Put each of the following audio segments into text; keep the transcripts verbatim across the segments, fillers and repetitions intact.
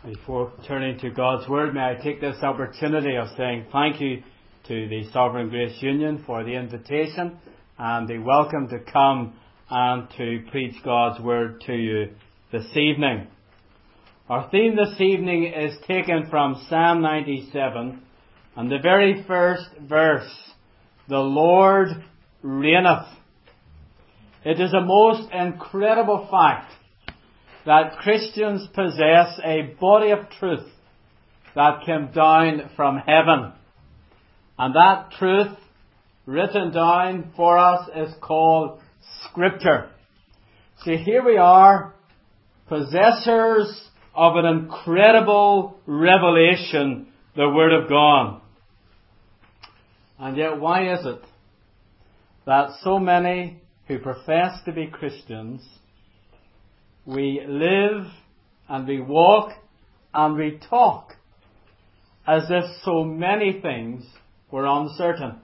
Before turning to God's Word, may I take this opportunity of saying thank you to the Sovereign Grace Union for the invitation and the welcome to come and to preach God's Word to you this evening. Our theme this evening is taken from Psalm ninety-seven, and the very first verse, "The Lord reigneth." It is a most incredible fact that Christians possess a body of truth that came down from heaven. And that truth written down for us is called Scripture. So here we are, possessors of an incredible revelation, the Word of God. And yet why is it that so many who profess to be Christians, we live and we walk and we talk as if so many things were uncertain?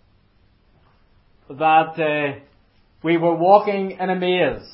That uh, we were walking in a maze,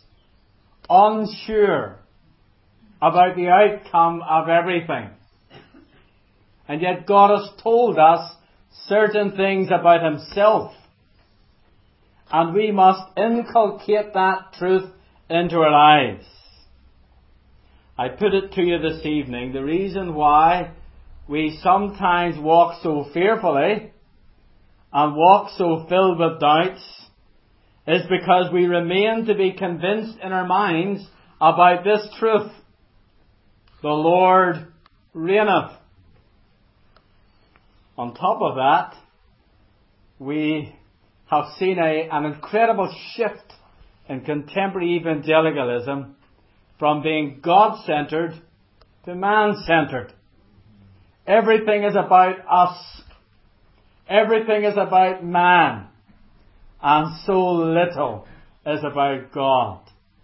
unsure about the outcome of everything. And yet God has told us certain things about Himself. And we must inculcate that truth into our lives. I put it to you this evening, the reason why we sometimes walk so fearfully and walk so filled with doubts is because we remain to be convinced in our minds about this truth: the Lord reigneth. On top of that, we have seen a, an incredible shift in contemporary evangelicalism from being God-centered to man-centered. Everything is about us. Everything is about man. And so little is about God.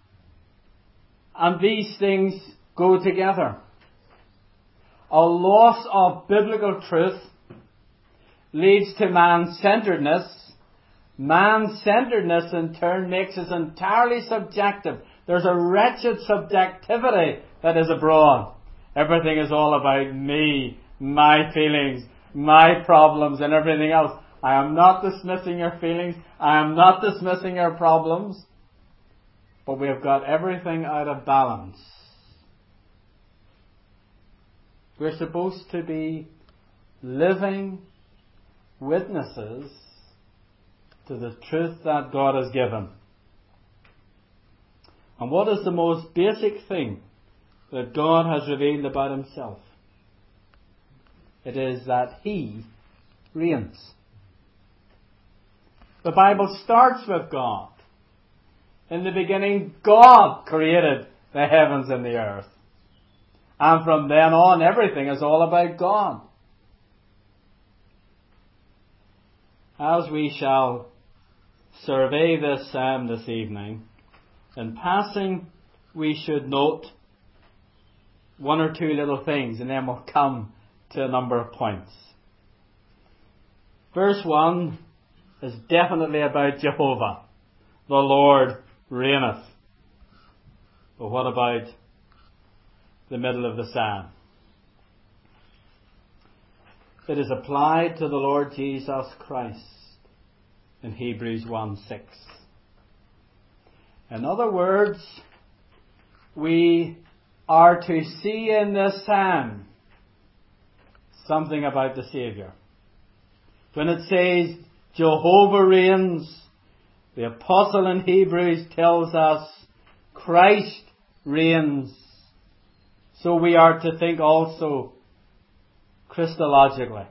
And these things go together. A loss of biblical truth leads to man-centeredness. Man-centeredness in turn makes us entirely subjective. There's a wretched subjectivity that is abroad. Everything is all about me, my feelings, my problems and everything else. I am not dismissing your feelings. I am not dismissing your problems. But we have got everything out of balance. We're supposed to be living witnesses to the truth that God has given. And what is the most basic thing that God has revealed about Himself? It is that He reigns. The Bible starts with God. In the beginning, God created the heavens and the earth. And from then on, everything is all about God. As we shall survey this psalm this evening, in passing we should note one or two little things, and then we'll come to a number of points. Verse one is definitely about Jehovah. The Lord reigneth. But what about the middle of the psalm? It is applied to the Lord Jesus Christ in Hebrews one six. In other words, we are to see in this psalm something about the Saviour. When it says Jehovah reigns, the apostle in Hebrews tells us Christ reigns. So we are to think also Christologically.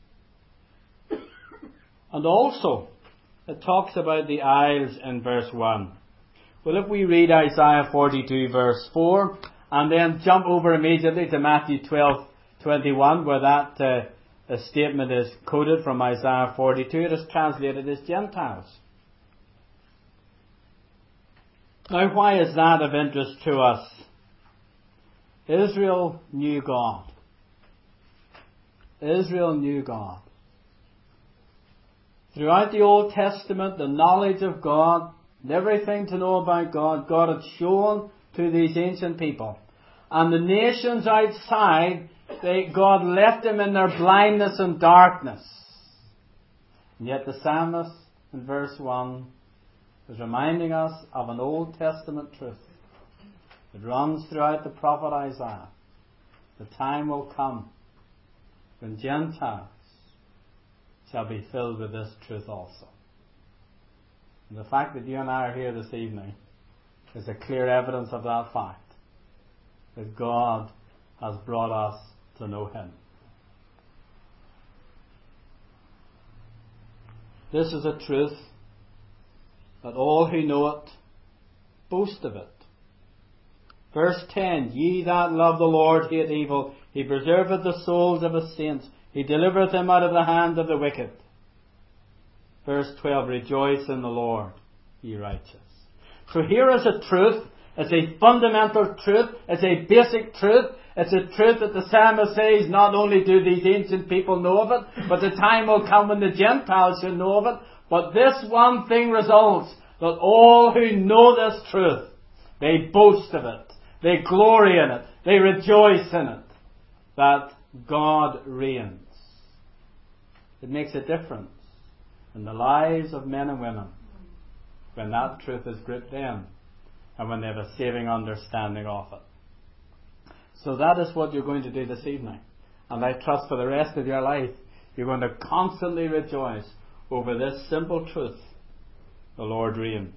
And also, it talks about the isles in verse one. Well, if we read Isaiah forty-two verse four, and then jump over immediately to Matthew twelve twenty-one, where that uh, a statement is quoted from Isaiah forty-two, it is translated as Gentiles. Now, why is that of interest to us? Israel knew God. Israel knew God. Throughout the Old Testament, the knowledge of God, and everything to know about God, God had shown to these ancient people. And the nations outside, they, God left them in their blindness and darkness. And yet the psalmist in verse one is reminding us of an Old Testament truth. It runs throughout the prophet Isaiah. The time will come when Gentiles shall be filled with this truth also. And the fact that you and I are here this evening is a clear evidence of that fact, that God has brought us to know Him. This is a truth that all who know it boast of it. Verse ten, ye that love the Lord hate evil. He preserveth the souls of His saints. He delivereth them out of the hand of the wicked. Verse twelve, rejoice in the Lord, ye righteous. So here is a truth. It's a fundamental truth. It's a basic truth. It's a truth that the psalmist says, not only do these ancient people know of it, but the time will come when the Gentiles shall know of it. But this one thing results, that all who know this truth, they boast of it. They glory in it. They rejoice in it. That God reigns. It makes a difference in the lives of men and women when that truth is gripped in and when they have a saving understanding of it. So that is what you're going to do this evening. And I trust for the rest of your life, you're going to constantly rejoice over this simple truth. The Lord reigns.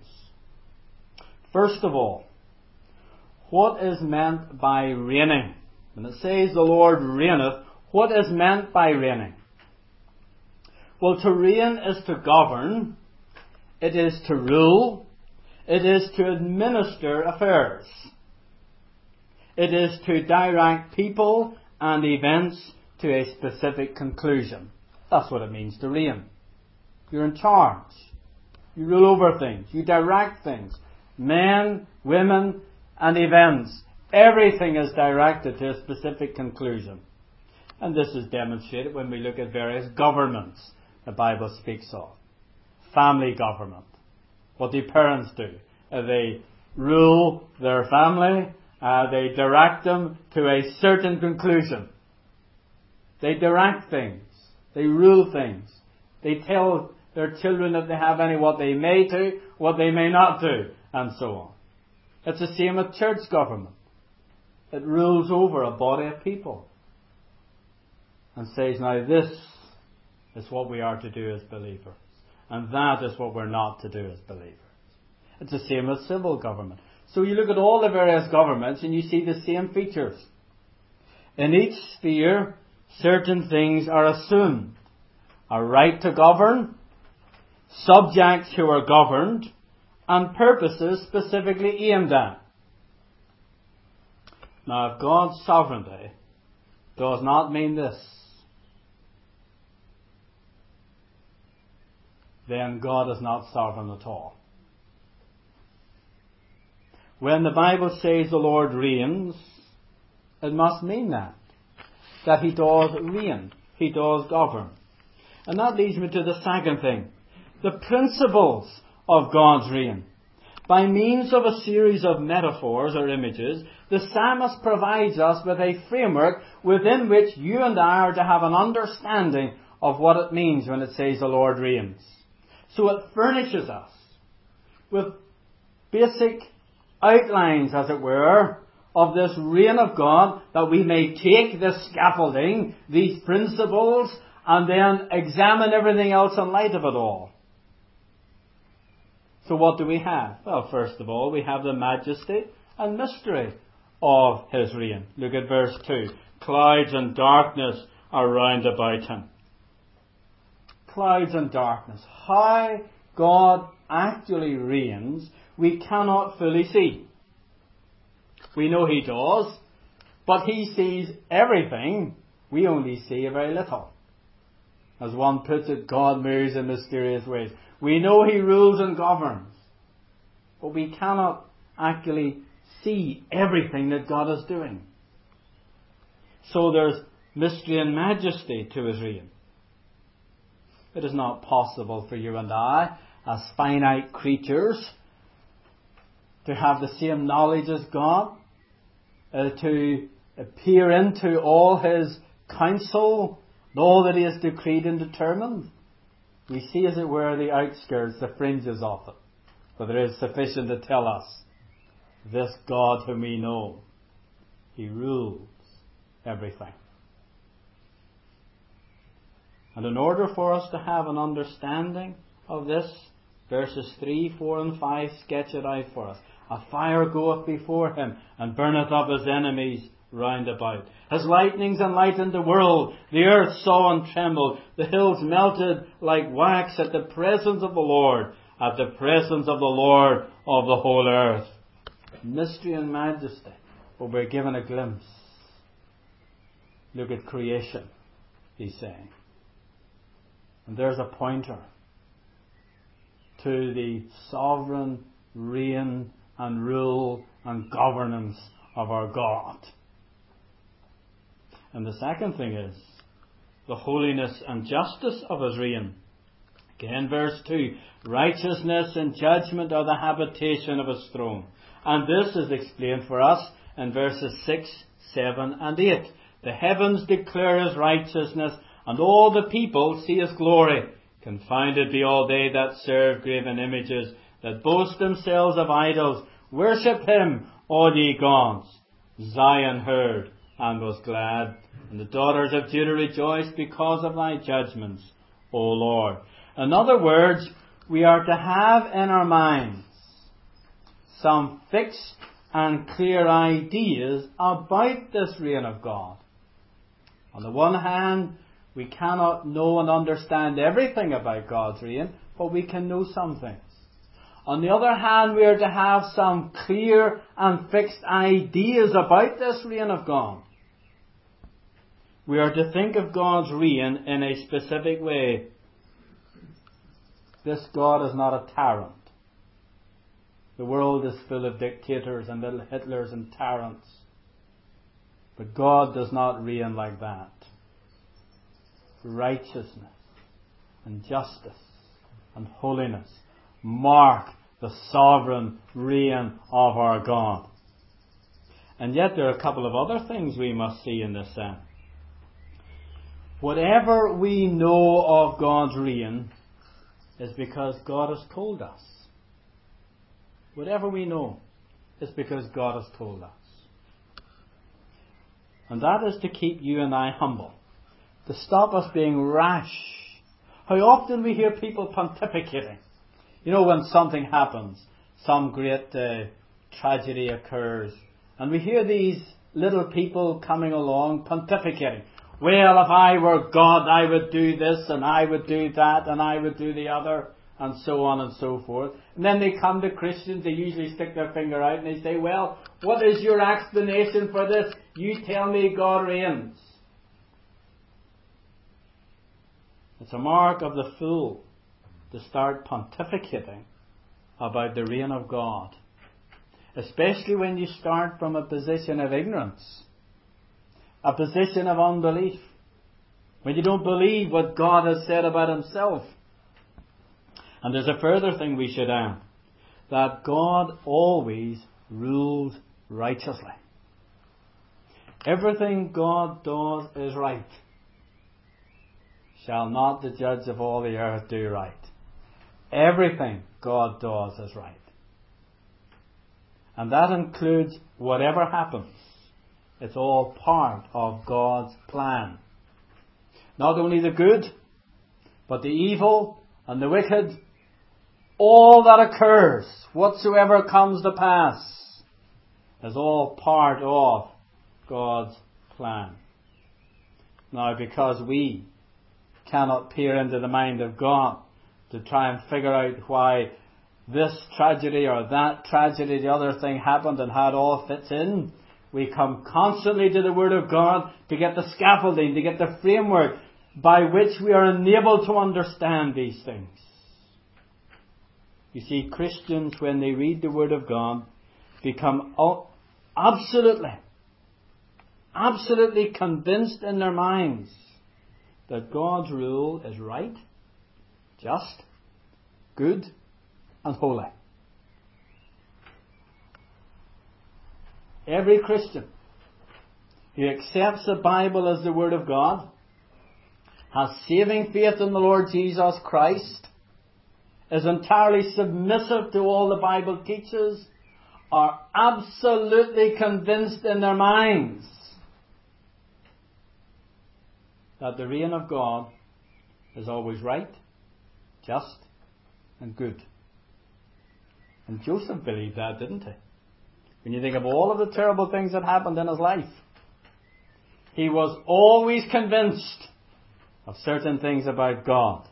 First of all, what is meant by reigning? When it says the Lord reigneth, what is meant by reigning? Well, to reign is to govern. It is to rule. It is to administer affairs. It is to direct people and events to a specific conclusion. That's what it means to reign. You're in charge. You rule over things. You direct things. Men, women, and events. Everything is directed to a specific conclusion. And this is demonstrated when we look at various governments the Bible speaks of. Family government. What do parents do? Uh, they rule their family. Uh, they direct them to a certain conclusion. They direct things. They rule things. They tell their children if they have any what they may do, what they may not do, and so on. It's the same with church government. It rules over a body of people and says, now this is what we are to do as believers, and that is what we're not to do as believers. It's the same with civil government. So you look at all the various governments and you see the same features. In each sphere, certain things are assumed. A right to govern, subjects who are governed, and purposes specifically aimed at. Now, if God's sovereignty does not mean this, then God is not sovereign at all. When the Bible says the Lord reigns, it must mean that. That He does reign. He does govern. And that leads me to the second thing. The principles of God's reign. By means of a series of metaphors or images, the psalmist provides us with a framework within which you and I are to have an understanding of what it means when it says the Lord reigns. So it furnishes us with basic outlines, as it were, of this reign of God, that we may take this scaffolding, these principles, and then examine everything else in light of it all. So what do we have? Well, first of all, we have the majesty and mystery of His reign. Look at verse two. Clouds and darkness are round about Him. Clouds and darkness. How God actually reigns, we cannot fully see. We know He does, but He sees everything. We only see a very little. As one puts it, God moves in mysterious ways. We know He rules and governs, but we cannot actually see everything that God is doing. So there's mystery and majesty to His reign. It is not possible for you and I, as finite creatures, to have the same knowledge as God. uh, to peer into all His counsel, all that He has decreed and determined. We see, as it were, the outskirts, the fringes of it. But there is sufficient to tell us, this God whom we know, He rules everything. And in order for us to have an understanding of this, verses three, four and five sketch it out for us. A fire goeth before Him, and burneth up His enemies round about. His lightnings enlightened the world. The earth saw and trembled. The hills melted like wax at the presence of the Lord, at the presence of the Lord of the whole earth. Mystery and majesty. But we're given a glimpse. Look at creation, he's saying. And there's a pointer to the sovereign reign and rule and governance of our God. And the second thing is the holiness and justice of His reign. Again, verse two, righteousness and judgment are the habitation of His throne. And this is explained for us in verses six, seven and eight. The heavens declare His righteousness, and all the people see His glory. Confounded be all they that serve graven images, that boast themselves of idols. Worship Him, all ye gods. Zion heard and was glad, and the daughters of Judah rejoiced because of Thy judgments, O Lord. In other words, we are to have in our minds some fixed and clear ideas about this reign of God. On the one hand, we cannot know and understand everything about God's reign, but we can know some things. On the other hand, we are to have some clear and fixed ideas about this reign of God. We are to think of God's reign in a specific way. This God is not a tyrant. The world is full of dictators and little Hitlers and tyrants. But God does not reign like that. Righteousness and justice and holiness mark the sovereign reign of our God. And yet there are a couple of other things we must see in this sense. Whatever we know of God's reign is because God has told us. Whatever we know is because God has told us. And that is to keep you and I humble. To stop us being rash. How often we hear people pontificating. You know, when something happens, some great uh, tragedy occurs, and we hear these little people coming along pontificating. Well, if I were God, I would do this, and I would do that, and I would do the other, and so on and so forth. And then they come to Christians, they usually stick their finger out and they say, well, what is your explanation for this? You tell me God reigns. It's a mark of the fool to start pontificating about the reign of God. Especially when you start from a position of ignorance. A position of unbelief. When you don't believe what God has said about Himself. And there's a further thing we should add. That God always rules righteously. Everything God does is right. Shall not the judge of all the earth do right? Everything God does is right. And that includes whatever happens. It's all part of God's plan. Not only the good, but the evil and the wicked. All that occurs, whatsoever comes to pass, is all part of God's plan. Now, because we cannot peer into the mind of God to try and figure out why this tragedy or that tragedy, the other thing happened and how it all fits in, we come constantly to the Word of God to get the scaffolding, to get the framework by which we are enabled to understand these things. You see, Christians, when they read the Word of God, become absolutely, absolutely convinced in their minds that God's rule is right, just, good, and holy. Every Christian who accepts the Bible as the Word of God, has saving faith in the Lord Jesus Christ, is entirely submissive to all the Bible teaches, are absolutely convinced in their minds that the reign of God is always right, just, and good. And Joseph believed that, didn't he? When you think of all of the terrible things that happened in his life, he was always convinced of certain things about God.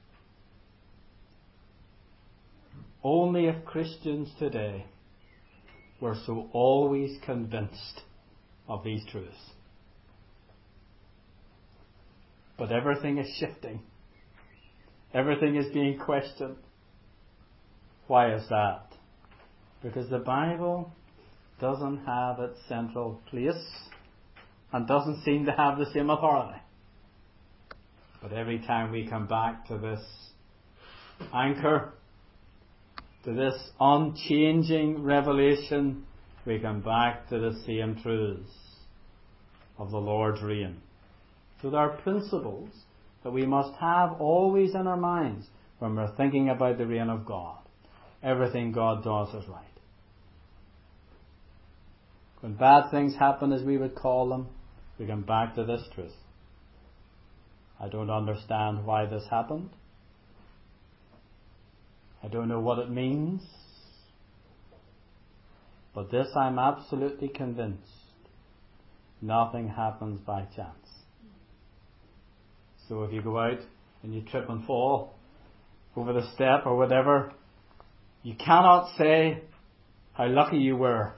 Only if Christians today were so always convinced of these truths. But everything is shifting. Everything is being questioned. Why is that? Because the Bible doesn't have its central place and doesn't seem to have the same authority. But every time we come back to this anchor, to this unchanging revelation, we come back to the same truths of the Lord's reign. So there are principles that we must have always in our minds when we're thinking about the reign of God. Everything God does is right. When bad things happen, as we would call them, we come back to this truth. I don't understand why this happened. I don't know what it means. But this I'm absolutely convinced. Nothing happens by chance. So if you go out and you trip and fall over the step or whatever, you cannot say how lucky you were.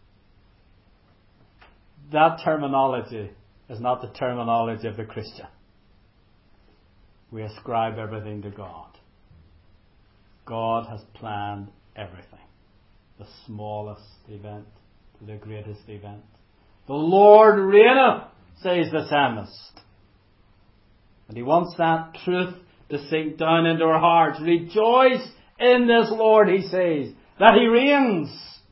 That terminology is not the terminology of the Christian. We ascribe everything to God. God has planned everything. The smallest event to the greatest event. The Lord reigneth, says the psalmist. And He wants that truth to sink down into our hearts. Rejoice in this Lord, He says, that He reigns.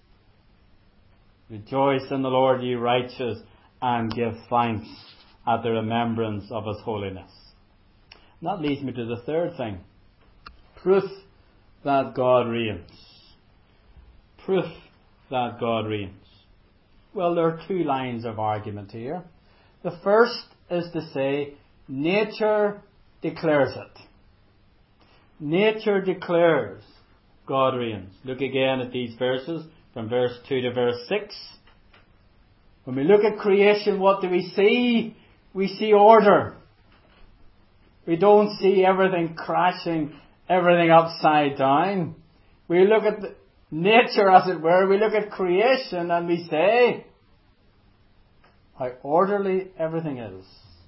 Rejoice in the Lord, ye righteous, and give thanks at the remembrance of His holiness. And that leads me to the third thing. Proof that God reigns. Proof that God reigns. Well, there are two lines of argument here. The first is to say, nature declares it. Nature declares God reigns. Look again at these verses from verse two to verse six. When we look at creation, what do we see? We see order. We don't see everything crashing, everything upside down. We look at the nature, as it were. We look at creation and we say how orderly everything is.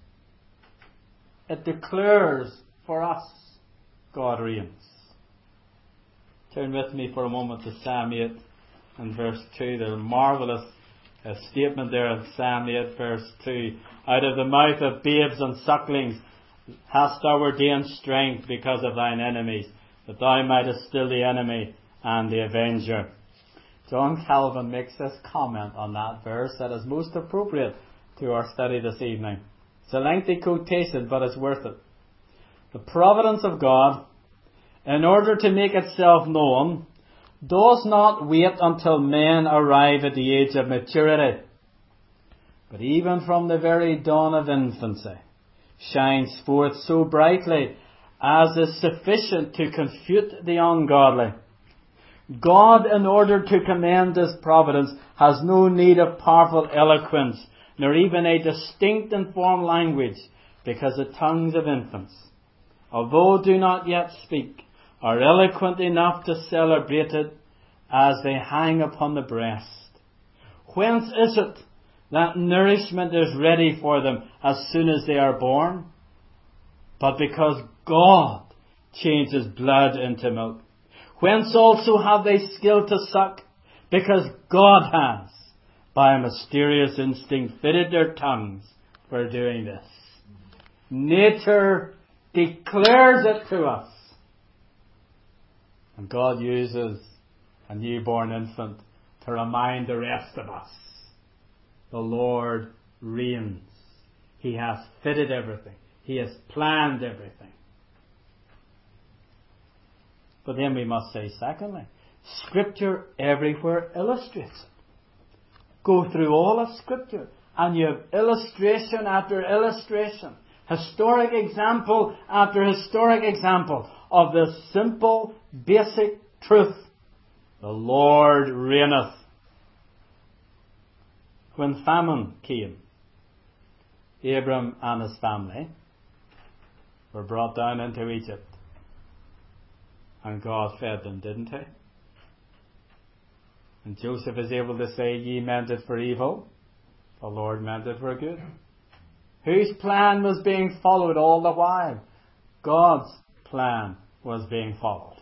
It declares for us God reigns. Turn with me for a moment to Psalm eight and verse two. There's a marvellous uh, statement there in Psalm eight verse two. Out of the mouth of babes and sucklings hast thou ordained strength because of thine enemies, that thou mightest still the enemy and the avenger. John Calvin makes this comment on that verse that is most appropriate to our study this evening. It's a lengthy quotation, but it's worth it. The providence of God, in order to make itself known, does not wait until men arrive at the age of maturity, but even from the very dawn of infancy, shines forth so brightly as is sufficient to confute the ungodly. God, in order to commend His providence, has no need of powerful eloquence, nor even a distinct and formed language, because the tongues of infants, although do not yet speak, are eloquent enough to celebrate it as they hang upon the breast. Whence is it that nourishment is ready for them as soon as they are born? But because God changes blood into milk. Whence also have they skill to suck? Because God has, by a mysterious instinct, fitted their tongues for doing this. Nature declares it to us. And God uses a newborn infant to remind the rest of us. The Lord reigns. He has fitted everything. He has planned everything. But then we must say, secondly, Scripture everywhere illustrates it. Go through all of Scripture, and you have illustration after illustration, historic example after historic example of this simple, basic truth. The Lord reigneth. When famine came, Abram and his family were brought down into Egypt. And God fed them, didn't He? And Joseph is able to say, ye meant it for evil, the Lord meant it for good. Whose plan was being followed all the while? God's plan was being followed.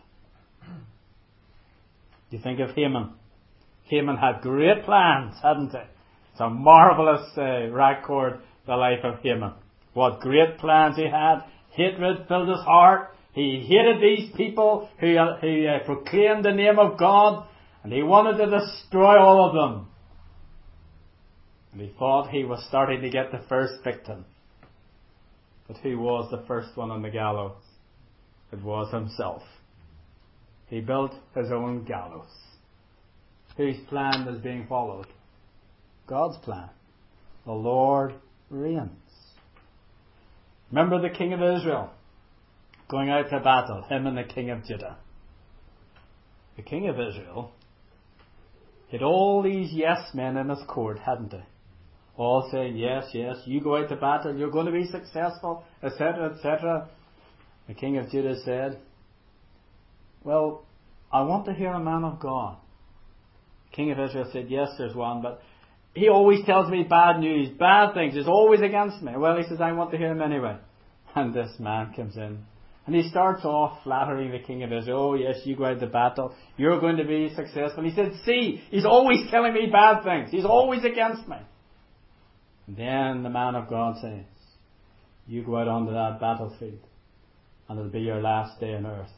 You think of Haman. Haman had great plans, hadn't he? It's a marvellous uh, record, the life of Haman. What great plans he had. Hatred filled his heart. He hated these people who, who uh, proclaimed the name of God, and he wanted to destroy all of them. And he thought he was starting to get the first victim. But who was the first one on the gallows? It was himself. He built his own gallows. Whose plan was being followed? God's plan. The Lord reigns. Remember the king of Israel going out to battle, him and the king of Judah. The king of Israel had all these yes men in his court, hadn't he? All saying, yes, yes, you go out to battle, you're going to be successful, et cetera, et cetera. The king of Judah said, well, I want to hear a man of God. The king of Israel said, yes, there's one, but he always tells me bad news, bad things. He's always against me. Well, he says, I want to hear him anyway. And this man comes in. And he starts off flattering the king of Israel. Oh, yes, you go out to battle. You're going to be successful. He said, see, he's always telling me bad things. He's always against me. And then the man of God says, you go out onto that battlefield, and it'll be your last day on earth.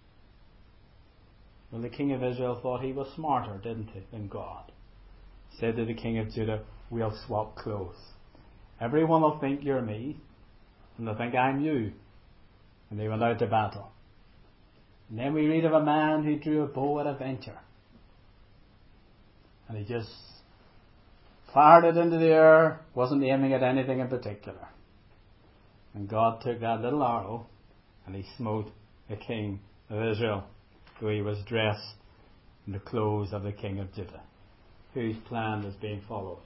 Well, the king of Israel thought he was smarter, didn't he, than God. He said to the king of Judah, we'll swap clothes. Everyone will think you're me, and they'll think I'm you. And they went out to battle. And then we read of a man who drew a bow at a venture. And he just fired it into the air, wasn't aiming at anything in particular. And God took that little arrow and he smote the king of Israel, though he was dressed in the clothes of the king of Judah. Whose plan was being followed?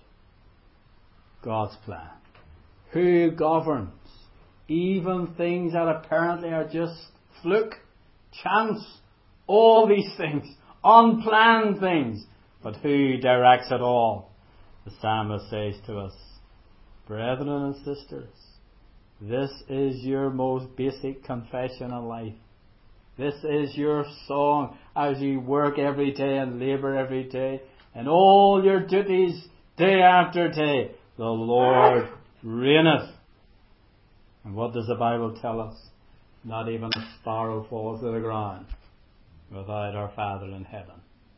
God's plan. Who governs even things that apparently are just fluke, chance, all these things, unplanned things, but who directs it all? The psalmist says to us, brethren and sisters, this is your most basic confession in life. This is your song as you work every day and labour every day, and all your duties day after day. The Lord reigneth. And what does the Bible tell us? Not even a sparrow falls to the ground without our Father in heaven.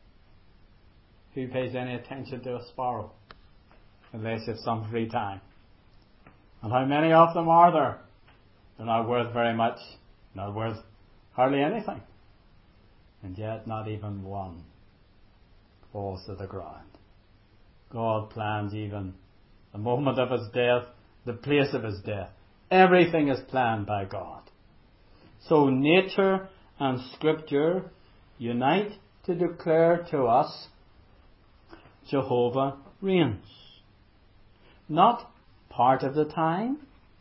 Who pays any attention to a sparrow unless you have some free time? And how many of them are there? They're not worth very much, not worth hardly anything. And yet not even one falls to the ground. God plans even the moment of his death, the place of his death. Everything is planned by God. So nature and Scripture unite to declare to us Jehovah reigns. Not part of the time,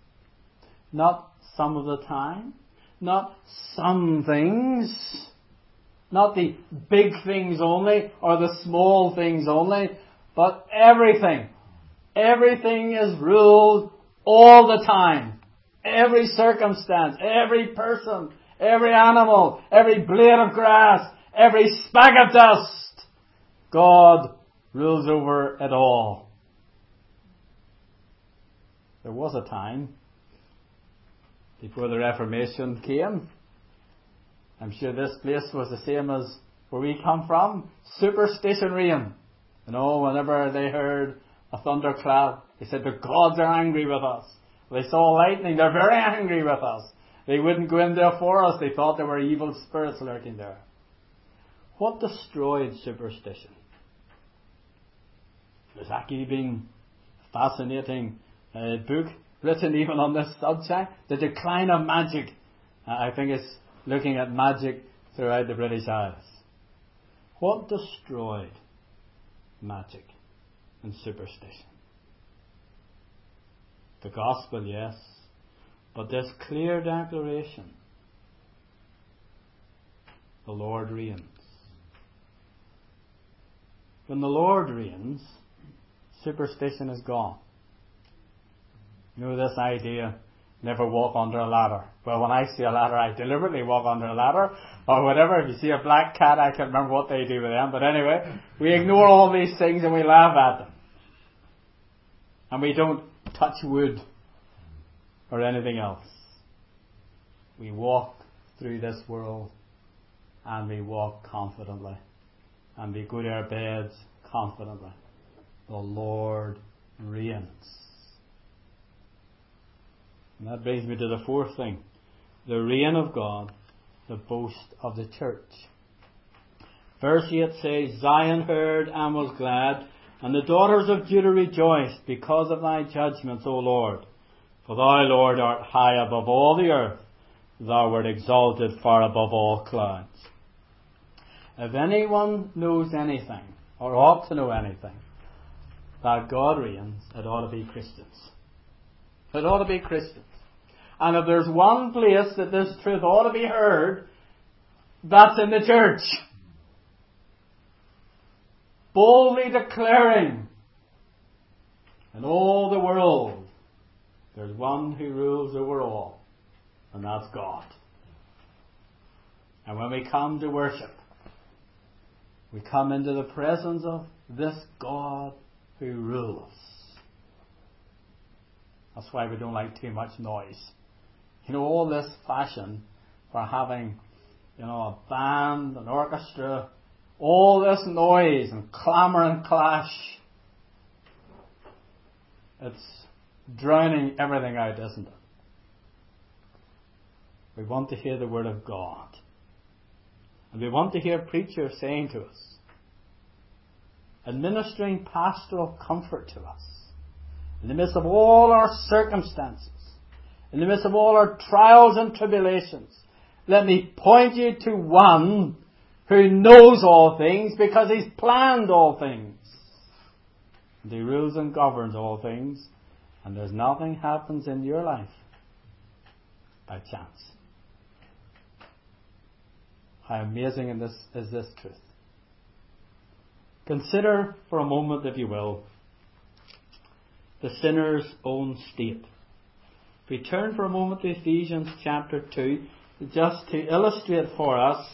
not some of the time, not some things, not the big things only or the small things only, but everything. Everything is ruled all the time. Every circumstance, every person, every animal, every blade of grass, every speck of dust, God rules over it all. There was a time before the Reformation came. I'm sure this place was the same as where we come from. Superstition reigned. You know, whenever they heard a thunderclap. They said, the gods are angry with us. They saw lightning. They're very angry with us. They wouldn't go into a forest. They thought there were evil spirits lurking there. What destroyed superstition? There's actually been a fascinating uh, book written even on this subject, The Decline of Magic. Uh, I think it's looking at magic throughout the British Isles. What destroyed magic and superstition? The gospel, yes, but this clear declaration: the Lord reigns. When the Lord reigns, superstition is gone. You know this idea, never walk under a ladder. Well, when I see a ladder, I deliberately walk under a ladder, or whatever. If you see a black cat, I can't remember what they do with them. But anyway, we ignore all these things and we laugh at them. And we don't touch wood or anything else. We walk through this world and we walk confidently. And we go to our beds confidently. The Lord reigns. And that brings me to the fourth thing. The reign of God, the boast of the church. Verse eight says, Zion heard and was glad, and the daughters of Judah rejoiced because of thy judgments, O Lord. For thou, Lord, art high above all the earth. Thou art exalted far above all clouds. If anyone knows anything, or ought to know anything, that God reigns, it ought to be Christians. It ought to be Christians. And if there's one place that this truth ought to be heard, that's in the church. Boldly declaring in all the world, there's one who rules over all, and that's God. And when we come to worship, we come into the presence of this God who rules. That's why we don't like too much noise. You know, all this fashion for having, you know, a band, an orchestra, all this noise and clamour and clash, it's drowning everything out, isn't it? We want to hear the Word of God. And we want to hear preachers saying to us, administering pastoral comfort to us, in the midst of all our circumstances, in the midst of all our trials and tribulations. Let me point you to one who knows all things because He's planned all things. And He rules and governs all things. And there's nothing happens in your life by chance. How amazing in this is this truth. Consider for a moment, if you will, the sinner's own state. If we turn for a moment to Ephesians chapter two, just to illustrate for us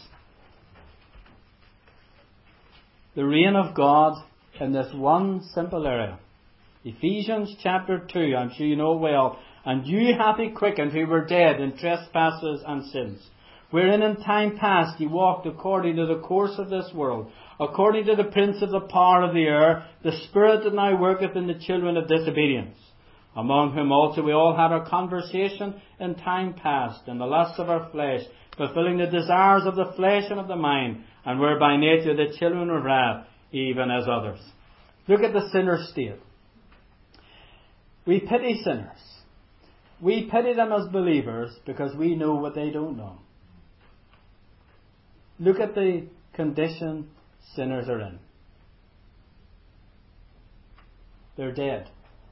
the reign of God in this one simple area. Ephesians chapter two, I'm sure you know well. And you hath He quickened who were dead in trespasses and sins, wherein in time past ye walked according to the course of this world, according to the prince of the power of the air, the spirit that now worketh in the children of disobedience, among whom also we all had our conversation in time past, in the lusts of our flesh, fulfilling the desires of the flesh and of the mind, and were by nature the children of wrath, even as others. Look at the sinner's state. We pity sinners. We pity them as believers because we know what they don't know. Look at the condition sinners are in. They're dead.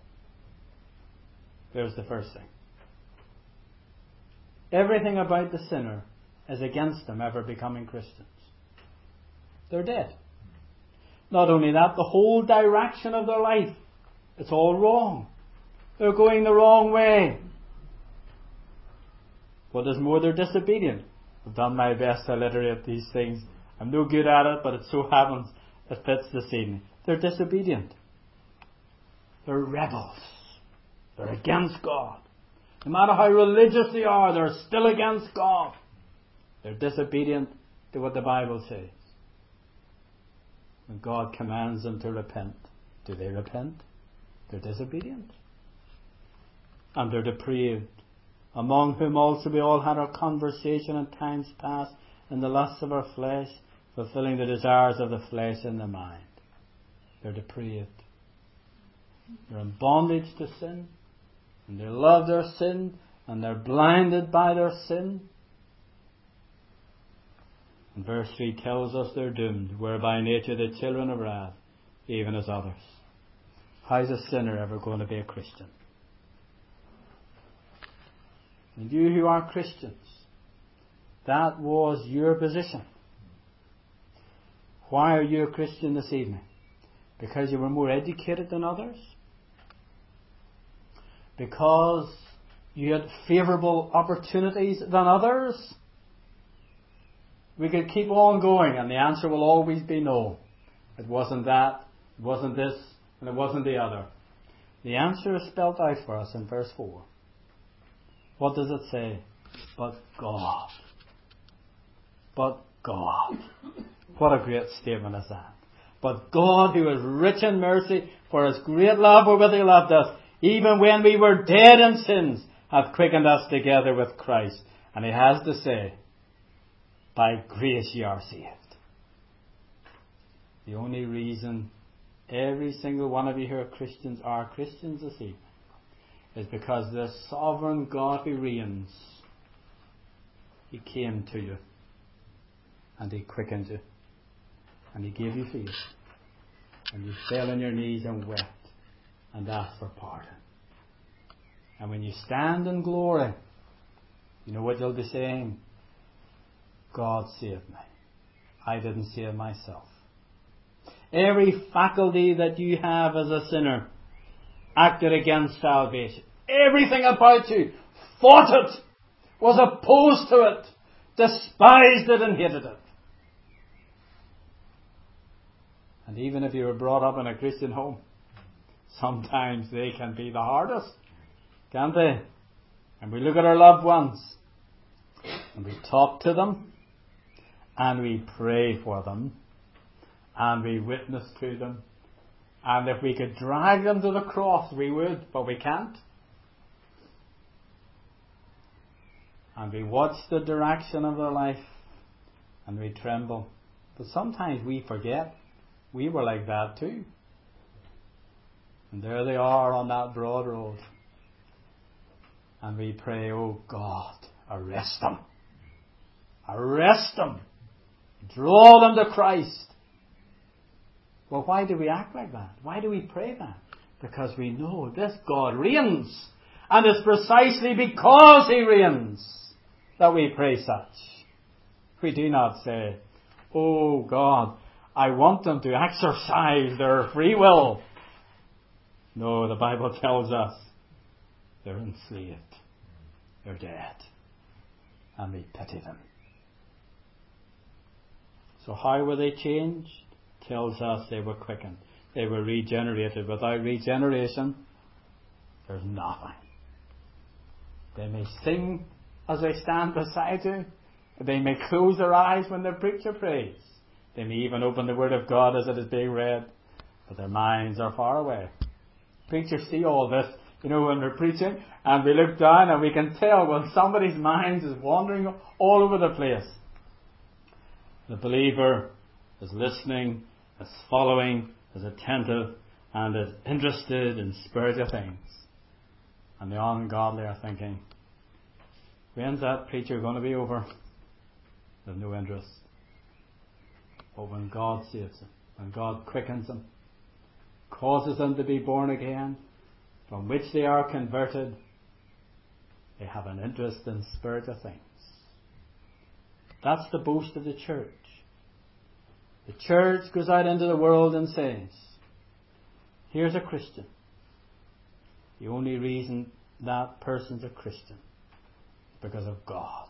There's the first thing. Everything about the sinner is against them ever becoming Christians. They're dead. Not only that, the whole direction of their life, it's all wrong. They're going the wrong way. What is more, they're disobedient. I've done my best to alliterate these things. I'm no good at it, but it so happens it fits this evening. They're disobedient. They're rebels. They're against God. No matter how religious they are, they're still against God. They're disobedient to what the Bible says. When God commands them to repent, do they repent? They're disobedient. And they're depraved, among whom also we all had our conversation in times past in the lusts of our flesh, fulfilling the desires of the flesh and the mind. They're depraved. They're in bondage to sin, and they love their sin, and they're blinded by their sin. And verse three tells us they're doomed, whereby nature the children of wrath, even as others. How's a sinner ever going to be a Christian? And you who are Christians, that was your position. Why are you a Christian this evening? Because you were more educated than others? Because you had favourable opportunities than others? We could keep on going, and the answer will always be no. It wasn't that, it wasn't this, and it wasn't the other. The answer is spelled out for us in verse four. What does it say? But God. But God. What a great statement is that. But God, who is rich in mercy, for His great love wherewith He loved us, even when we were dead in sins, hath quickened us together with Christ. And He has to say, by grace ye are saved. The only reason every single one of you who are Christians are Christians this evening is because the sovereign God who reigns, He came to you and He quickened you and He gave you faith, and you fell on your knees and wept and asked for pardon. And when you stand in glory, you know what you'll be saying? God saved me. I didn't save myself. Every faculty that you have as a sinner acted against salvation. Everything about you fought it, was opposed to it, despised it and hated it. And even if you were brought up in a Christian home, sometimes they can be the hardest, can't they? And we look at our loved ones, and we talk to them, and we pray for them, and we witness to them. And if we could drag them to the cross, we would, but we can't. And we watch the direction of their life, and we tremble. But sometimes we forget we were like that too. And there they are on that broad road. And we pray, oh God, arrest them. Arrest them. Draw them to Christ. Well, why do we act like that? Why do we pray that? Because we know this God reigns. And it's precisely because He reigns that we pray such. We do not say, oh God, I want them to exercise their free will. No, the Bible tells us they're enslaved. They're dead. And we pity them. So how were they changed? Tells us they were quickened. They were regenerated. Without regeneration, there's nothing. They may sing as they stand beside you. They may close their eyes when the preacher prays. They may even open the Word of God as it is being read. But their minds are far away. Preachers see all this, you know, when we're preaching, and we look down and we can tell when somebody's mind is wandering all over the place. The believer is listening, is following, is attentive, and is interested in spiritual things. And the ungodly are thinking, when's that preacher going to be over? They have no interest. But when God saves them, when God quickens them, causes them to be born again, from which they are converted, they have an interest in spiritual things. That's the boast of the church. The church goes out into the world and says, here's a Christian. The only reason that person's a Christian is because of God.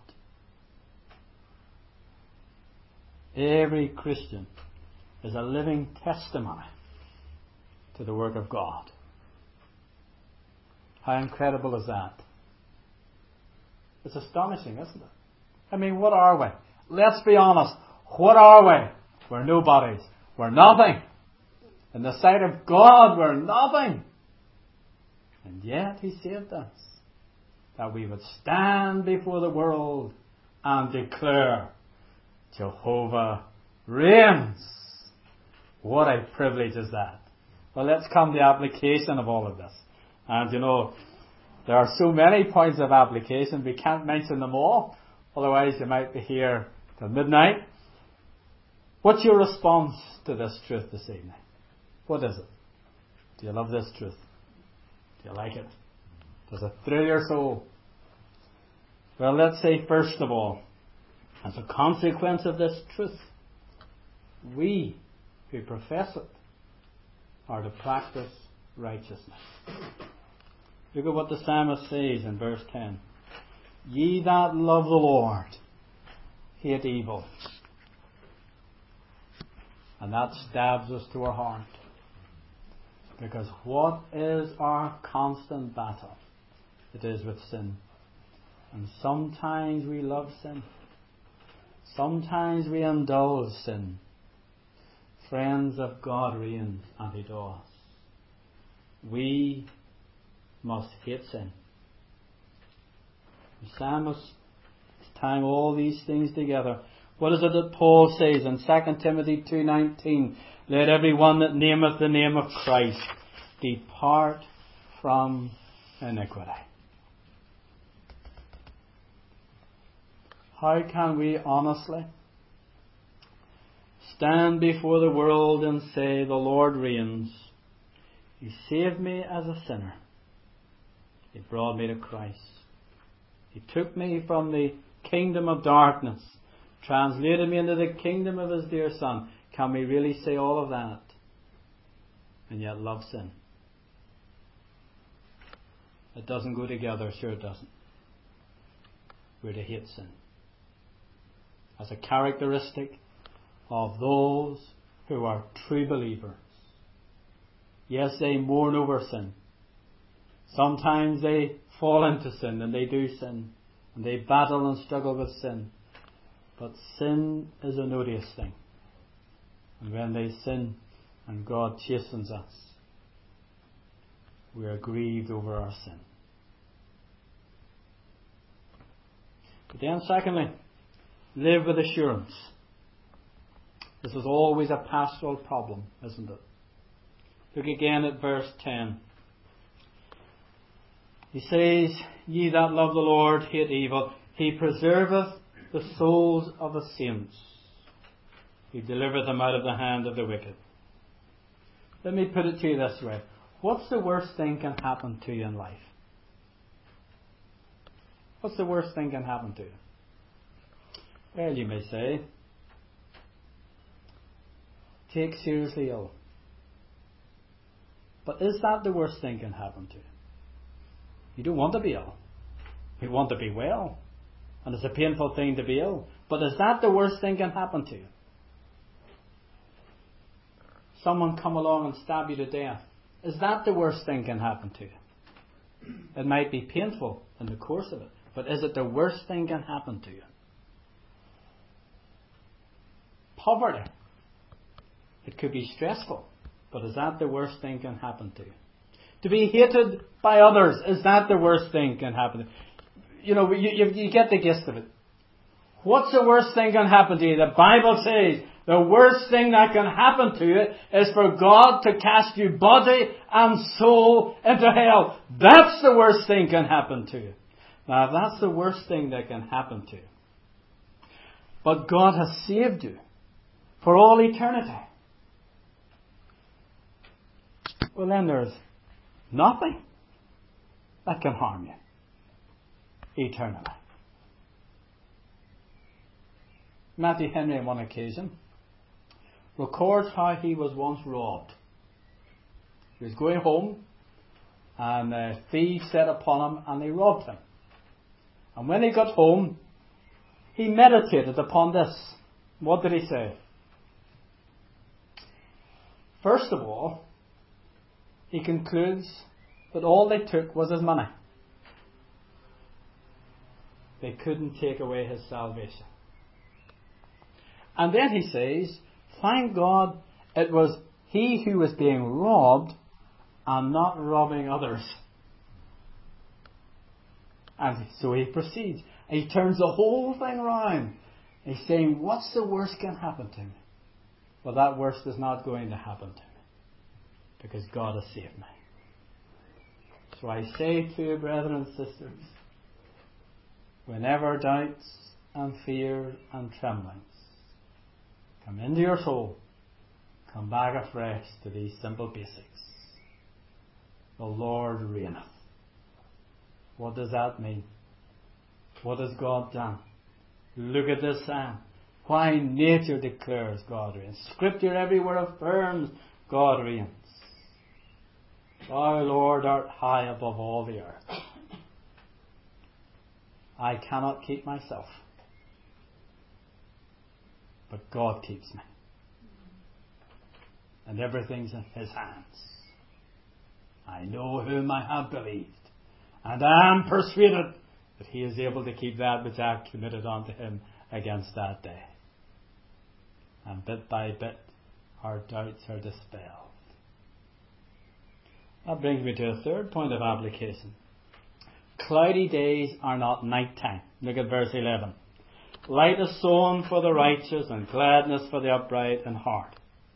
Every Christian is a living testimony to the work of God. How incredible is that? It's astonishing, isn't it? I mean, what are we? Let's be honest. What are we? We're nobodies. We're nothing. In the sight of God, we're nothing. And yet He saved us, that we would stand before the world and declare, Jehovah reigns. What a privilege is that. Well, let's come to the application of all of this. And you know, there are so many points of application, we can't mention them all. Otherwise you might be here till midnight. What's your response to this truth this evening? What is it? Do you love this truth? Do you like it? Does it thrill your soul? Well, let's say first of all, as a consequence of this truth, we who profess it are to practice righteousness. Look at what the psalmist says in verse ten. Ye that love the Lord hate evil. And that stabs us to our heart. Because what is our constant battle? It is with sin. And sometimes we love sin. Sometimes we indulge sin. Friends of God reigns and He does. We must hate sin. The psalmist is tying all these things together. What is it that Paul says in Second Timothy two nineteen? Let every one that nameth the name of Christ depart from iniquity. How can we honestly stand before the world and say, the Lord reigns? He saved me as a sinner. He brought me to Christ. He took me from the kingdom of darkness, translated me into the kingdom of His dear Son. Can we really say all of that and yet love sin? It doesn't go together, sure it doesn't. We're to hate sin as a characteristic of those who are true believers. Yes, they mourn over sin. Sometimes they fall into sin and they do sin. And they battle and struggle with sin. But sin is an odious thing. And when they sin and God chastens us, we are grieved over our sin. But then secondly, live with assurance. This is always a pastoral problem, isn't it? Look again at verse ten. He says, Ye that love the Lord hate evil. He preserveth the souls of the saints. He delivereth them out of the hand of the wicked. Let me put it to you this way. What's the worst thing can happen to you in life? What's the worst thing can happen to you? Well, you may say, take seriously ill. But is that the worst thing can happen to you? You don't want to be ill. You want to be well. And it's a painful thing to be ill. But is that the worst thing can happen to you? Someone come along and stab you to death. Is that the worst thing can happen to you? It might be painful in the course of it. But is it the worst thing can happen to you? Poverty. It could be stressful. But is that the worst thing can happen to you? To be hated by others, is that the worst thing can happen to you? You know, you, you, you get the gist of it. What's the worst thing can happen to you? The Bible says the worst thing that can happen to you is for God to cast you body and soul into hell. That's the worst thing can happen to you. Now, that's the worst thing that can happen to you. But God has saved you for all eternity. Well, then there's nothing that can harm you eternally. Matthew Henry, on one occasion, records how he was once robbed. He was going home, and a thief set upon him, and they robbed him. And when he got home, he meditated upon this. What did he say? First of all, he concludes that all they took was his money. They couldn't take away his salvation. And then he says, thank God it was he who was being robbed and not robbing others. And so he proceeds. And he turns the whole thing around. He's saying, what's the worst can happen to me? Well, that worst is not going to happen to me. Because God has saved me. So I say to you, brethren and sisters, whenever doubts and fears and tremblings come into your soul, come back afresh to these simple basics. The Lord reigneth. What does that mean? What has God done? Look at this psalm. Why nature declares God reigns. Scripture everywhere affirms God reigns. Thou, Lord, art high above all the earth. I cannot keep myself. But God keeps me. And everything's in His hands. I know whom I have believed. And I am persuaded that He is able to keep that which I have committed unto Him against that day. And bit by bit, our doubts are dispelled. That brings me to a third point of application. Cloudy days are not night time. Look at verse eleven. Light is sown for the righteous and gladness for the upright in heart.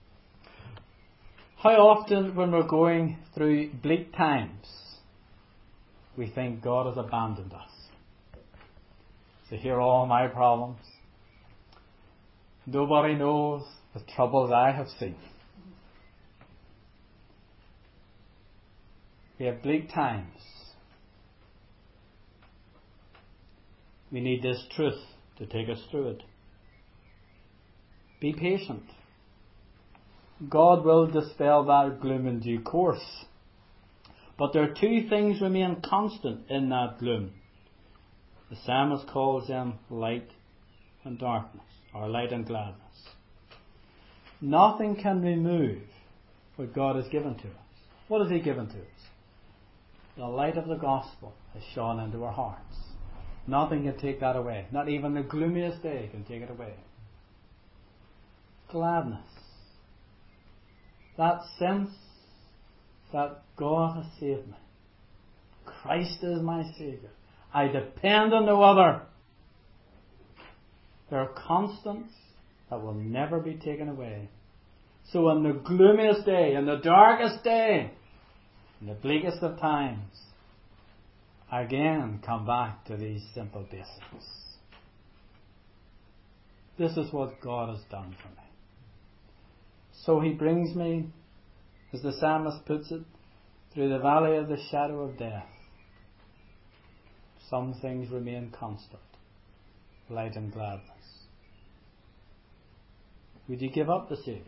How often when we're going through bleak times, we think God has abandoned us. So here are all my problems. Nobody knows the troubles I have seen. We have bleak times. We need this truth to take us through it. Be patient. God will dispel that gloom in due course. But there are two things remain constant in that gloom. The psalmist calls them light and darkness, or light and gladness. Nothing can remove what God has given to us. What has He given to us? The light of the gospel has shone into our hearts. Nothing can take that away. Not even the gloomiest day can take it away. Gladness. That sense that God has saved me. Christ is my Saviour. I depend on no other. There are constants that will never be taken away. So on the gloomiest day, in the darkest day, in the bleakest of times, again come back to these simple basics. This is what God has done for me. So He brings me, as the psalmist puts it, through the valley of the shadow of death. Some things remain constant. Light and gladness. Would you give up the Saviour?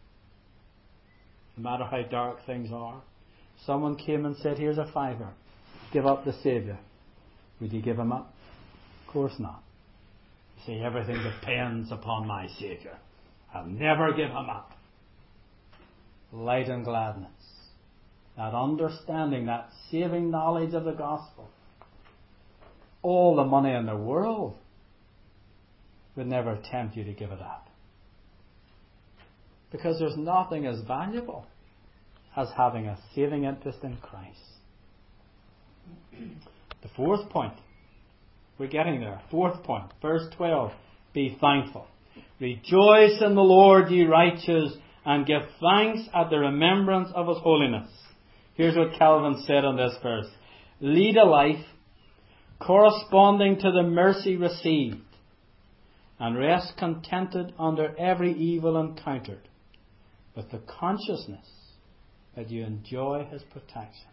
No matter how dark things are. Someone came and said, here's a fiver. Give up the Saviour. Would you give Him up? Of course not. You say, everything depends upon my Saviour. I'll never give Him up. Light and gladness. That understanding, that saving knowledge of the gospel. All the money in the world would never tempt you to give it up. Because there's nothing as valuable as having a saving interest in Christ. The fourth point. We're getting there. Fourth point. Verse twelve. Be thankful. Rejoice in the Lord, ye righteous, and give thanks at the remembrance of His holiness. Here's what Calvin said on this verse. Lead a life corresponding to the mercy received, and rest contented under every evil encountered, with the consciousness that you enjoy His protection.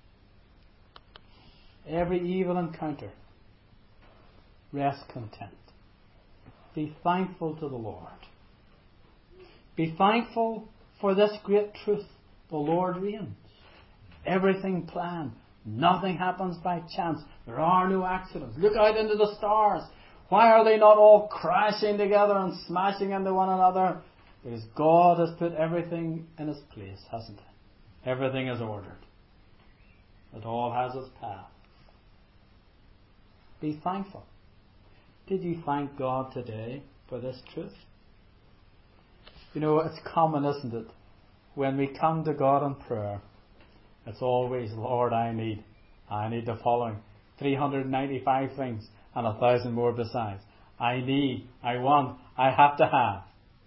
Every evil encounter, rest content. Be thankful to the Lord. Be thankful for this great truth. The Lord reigns. Everything planned. Nothing happens by chance. There are no accidents. Look out into the stars. Why are they not all crashing together and smashing into one another? Because God has put everything in its place, hasn't He? Everything is ordered. It all has its path. Be thankful. Did you thank God today for this truth? You know, it's common, isn't it? When we come to God in prayer, it's always, Lord, I need. I need the following. three hundred ninety-five things and a thousand more besides. I need, I want, I have to have.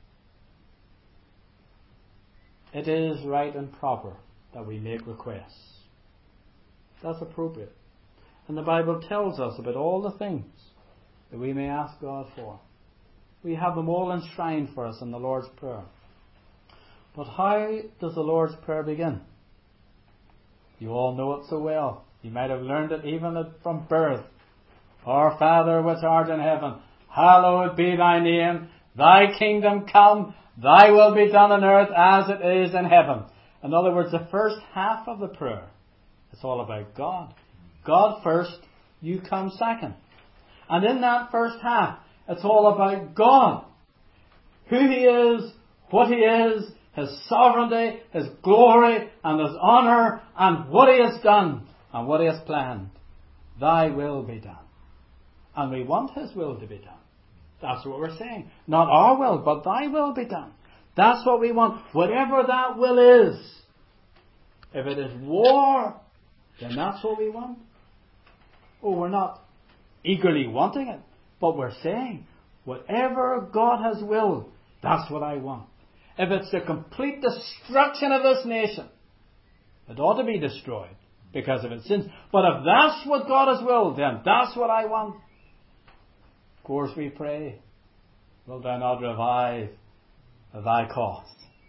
It is right and proper that we make requests. That's appropriate. And the Bible tells us about all the things that we may ask God for. We have them all enshrined for us in the Lord's Prayer. But how does the Lord's Prayer begin? You all know it so well. You might have learned it even from birth. Our Father which art in heaven, hallowed be thy name. Thy kingdom come, thy will be done on earth as it is in heaven. In other words, the first half of the prayer, it's all about God. God first, you come second. And in that first half, it's all about God. Who He is, what He is, His sovereignty, His glory, and His honour, and what He has done, and what He has planned. Thy will be done. And we want His will to be done. That's what we're saying. Not our will, but Thy will be done. That's what we want. Whatever that will is. If it is war, then that's what we want. Oh, we're not eagerly wanting it, but we're saying, whatever God has willed, that's what I want. If it's the complete destruction of this nation, it ought to be destroyed because of its sins. But if that's what God has willed, then that's what I want. Of course we pray, wilt thou not revive thy cause?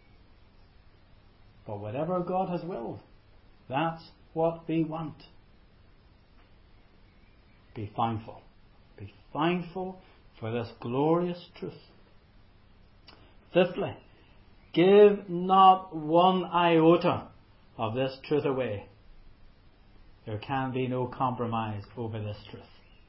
But whatever God has willed, that's what we want. Be thankful. Be thankful for this glorious truth. Fifthly, give not one iota of this truth away. There can be no compromise over this truth.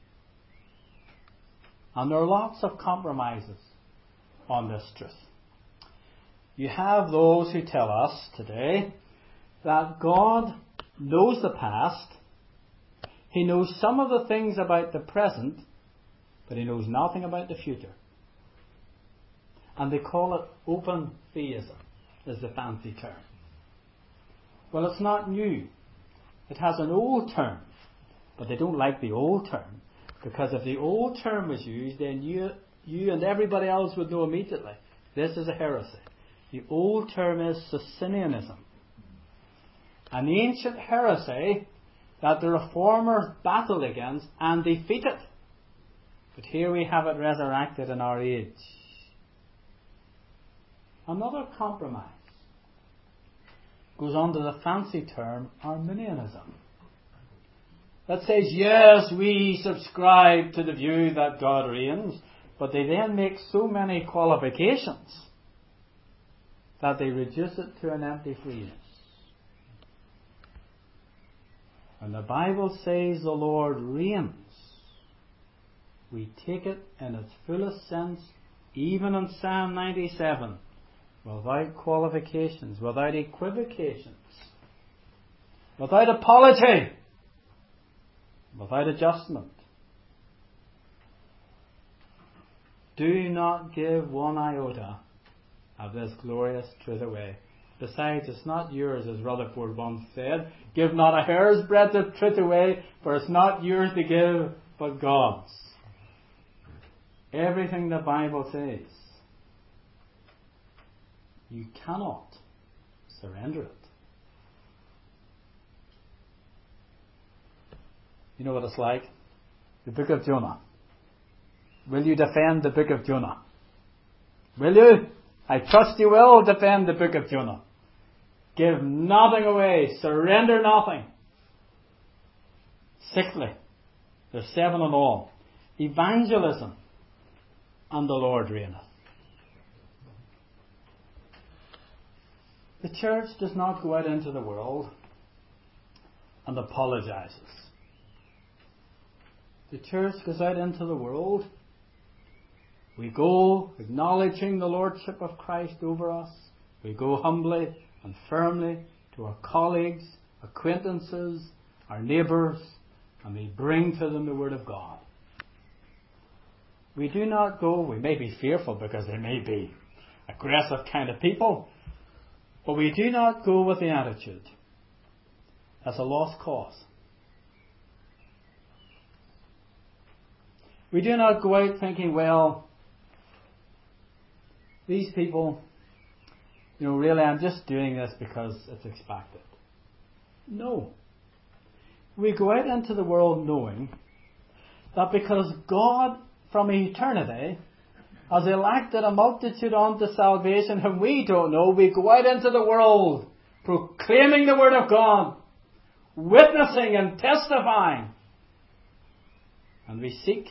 And there are lots of compromises on this truth. You have those who tell us today that God knows the past, He knows some of the things about the present, but He knows nothing about the future. And they call it open theism, is the fancy term. Well, it's not new. It has an old term, but they don't like the old term, because if the old term was used, then you, you and everybody else would know immediately, this is a heresy. The old term is Socinianism, an ancient heresy that the Reformers battled against and defeated. But here we have it resurrected in our age. Another compromise goes on to the fancy term Arminianism, that says, yes, we subscribe to the view that God reigns, but they then make so many qualifications that they reduce it to an empty phrase. When the Bible says the Lord reigns, we take it in its fullest sense, even in Psalm ninety-seven, without qualifications, without equivocations, without apology, without adjustment. Do not give one iota of this glorious truth away. Besides, it's not yours, as Rutherford once said. Give not a hair's breadth of truth away, for it's not yours to give, but God's. Everything the Bible says, you cannot surrender it. You know what it's like? The book of Jonah. Will you defend the book of Jonah? Will you? I trust you will defend the book of Jonah. Give nothing away. Surrender nothing. Sixthly, there's seven in all. Evangelism and the Lord reigneth. The church does not go out into the world and apologizes. The church goes out into the world. We go acknowledging the Lordship of Christ over us. We go humbly and firmly to our colleagues, acquaintances, our neighbours, and we bring to them the Word of God. We do not go, we may be fearful because they may be aggressive kind of people, but we do not go with the attitude, that's a lost cause. We do not go out thinking, well, these people, you know, really I'm just doing this because it's expected. No. We go out into the world knowing that because God from eternity has elected a multitude unto salvation whom we don't know, we go out into the world proclaiming the Word of God, witnessing and testifying. And we seek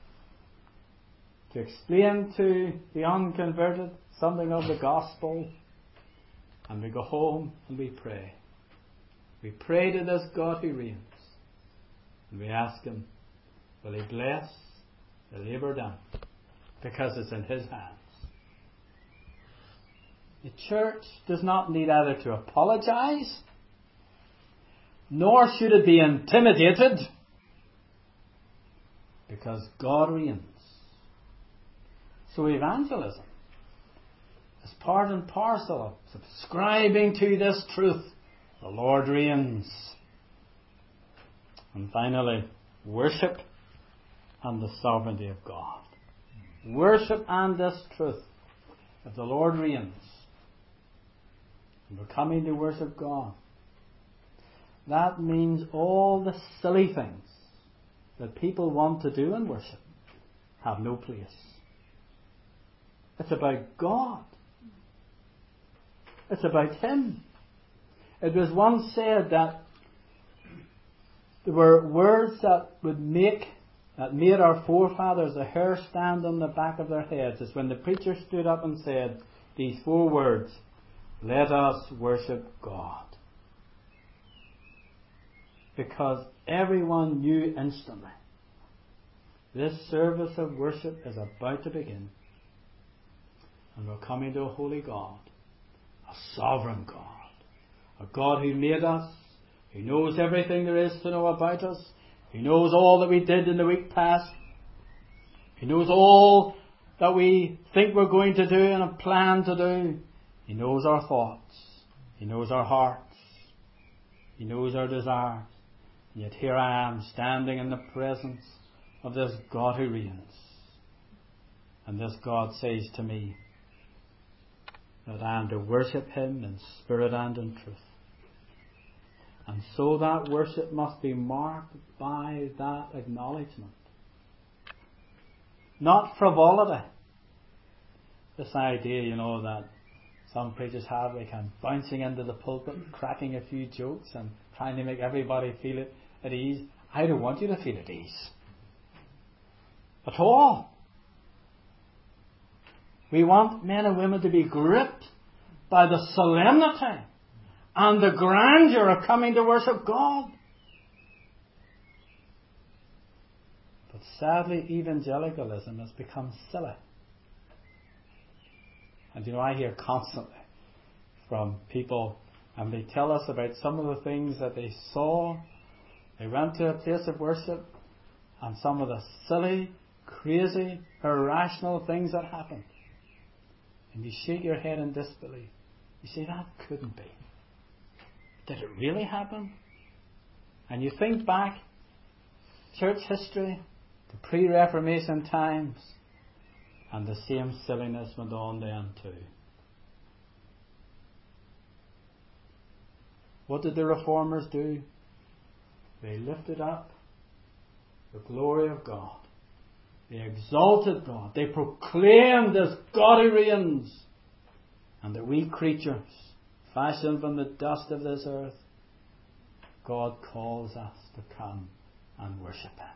to explain to the unconverted something of the gospel. And we go home and we pray. We pray to this God who reigns. And we ask Him, will He bless the labour done? Because it's in His hands. The church does not need either to apologise, nor should it be intimidated, because God reigns. So evangelism is part and parcel of subscribing to this truth. The Lord reigns. And finally, worship and the sovereignty of God. Worship and this truth that the Lord reigns. And we're coming to worship God. That means all the silly things that people want to do in worship have no place. It's about God. It's about Him. It was once said that there were words that would make, that made our forefathers the hair stand on the back of their heads. It's when the preacher stood up and said these four words, let us worship God. Because everyone knew instantly, this service of worship is about to begin. And we're coming to a holy God, a sovereign God, a God who made us, who knows everything there is to know about us, who knows all that we did in the week past, who knows all that we think we're going to do and have planned to do. He knows our thoughts, He knows our hearts, He knows our desires. And yet here I am standing in the presence of this God who reigns. And this God says to me, that I am to worship Him in spirit and in truth. And so that worship must be marked by that acknowledgement. Not frivolity. This idea, you know, that some preachers have, they come bouncing into the pulpit, cracking a few jokes and trying to make everybody feel it at ease. I don't want you to feel at ease. At all. We want men and women to be gripped by the solemnity and the grandeur of coming to worship God. But sadly, evangelicalism has become silly. And you know, I hear constantly from people, and they tell us about some of the things that they saw. They went to a place of worship, and some of the silly, crazy, irrational things that happened. And you shake your head in disbelief. You say, that couldn't be. Did it really happen? And you think back, church history, to pre-Reformation times, and the same silliness went on then too. What did the Reformers do? They lifted up the glory of God. They exalted God. They proclaimed this God who reigns. And that we creatures, fashioned from the dust of this earth, God calls us to come and worship Him.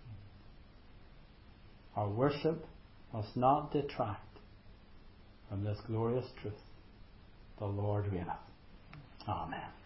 Our worship must not detract from this glorious truth. The Lord reigneth. Amen.